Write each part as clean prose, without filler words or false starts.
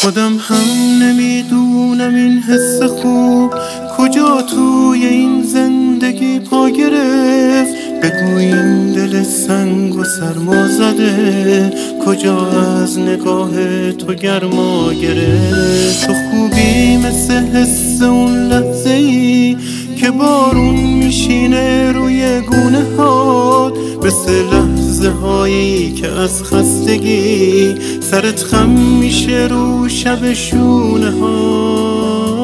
خودم هم نمیدونم این حس خوب کجا توی این زندگی پا گرفت. بگو این دل سنگ و سرما زده کجا از نگاه تو گرما گرفت. تو خوبی مثل حس اون لحظه ای که بارون میشینه روی گونه هات، مثل لحظه هایی که از خستگی سرت خم میشه رو شب شونه ها.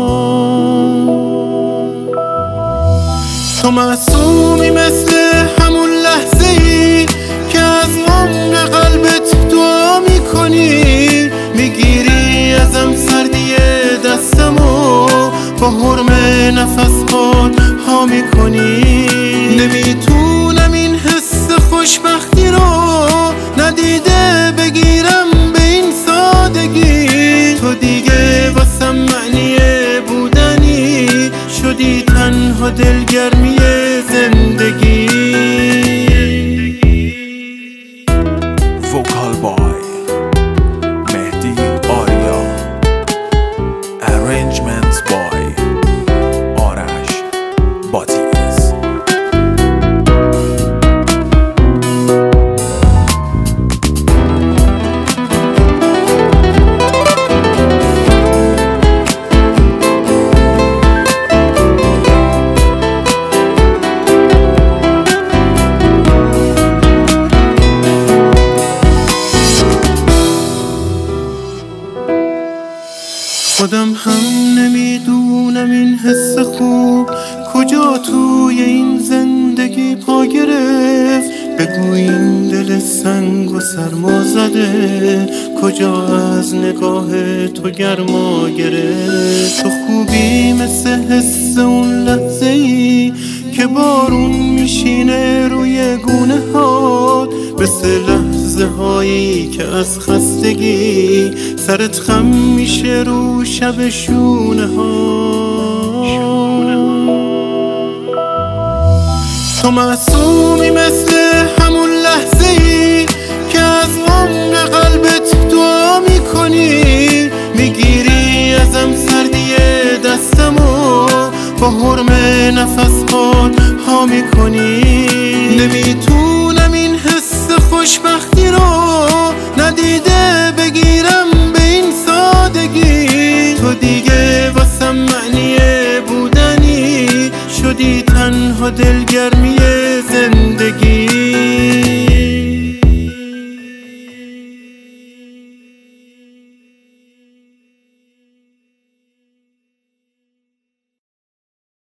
تو معصومی مثل همون لحظه ای که از عمق قلبت دعا میکنی، میگیری ازم سردی دستمو با حرم نفس ها میکنی. نمیتونم این حس خوشبختی رو ندیده بگیرم به این سادگی. تو دیگه واسم معنی بودنی شدی، تنها دلگرمی زندگی. وکال بای مهدی آریا، ارنجمنت بای آرش باتیز. خودم هم نمیدونم این حس خوب کجا توی این زندگی پا گرفت. بگو این دل سنگ و سرما زده کجا از نگاه تو گرما گرفت. تو خوبی مثل حس اون لحظه ای که بارون میشینه روی گونه هات، مثل لحظه هایی که از خستگی سرت خم میشه رو شب شونه ها. تو معصومی مثل همون لحظه ای که از عمق قلبت دعا میکنی، میگیری ازم سردی دستمو با حرم نفس ها میکنی. نمیتونم این حس خوشبختی رو ندیده بگیرم به این سادگی. تو دیگه واسم معنی بودنی شدی، تنها دلگرمی